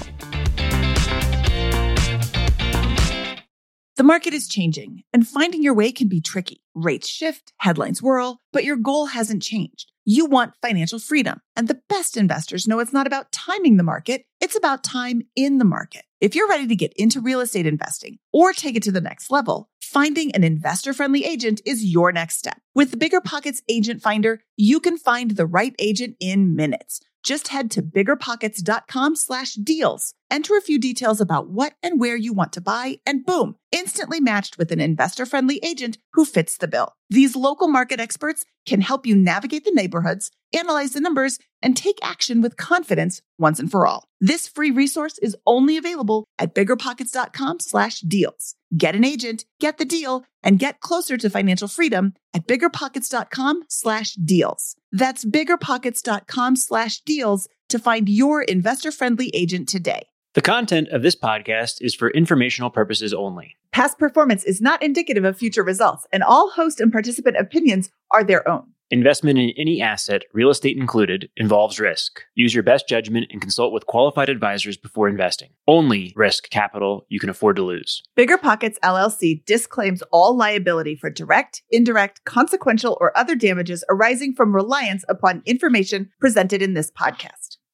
The market is changing, and finding your way can be tricky. Rates shift, headlines whirl, but your goal hasn't changed. You want financial freedom, and the best investors know it's not about timing the market, it's about time in the market. If you're ready to get into real estate investing or take it to the next level, finding an investor-friendly agent is your next step. With the Bigger Pockets Agent Finder, you can find the right agent in minutes. Just head to biggerpockets.com slash deals. Enter a few details about what and where you want to buy, and boom, instantly matched with an investor-friendly agent who fits the bill. These local market experts can help you navigate the neighborhoods, analyze the numbers, and take action with confidence once and for all. This free resource is only available at biggerpockets.com slash deals. Get an agent, get the deal, and get closer to financial freedom at biggerpockets.com slash deals. That's biggerpockets.com slash deals to find your investor-friendly agent today. The content of this podcast is for informational purposes only. Past performance is not indicative of future results, and all host and participant opinions are their own. Investment in any asset, real estate included, involves risk. Use your best judgment and consult with qualified advisors before investing. Only risk capital you can afford to lose. Bigger Pockets, L L C disclaims all liability for direct, indirect, consequential, or other damages arising from reliance upon information presented in this podcast.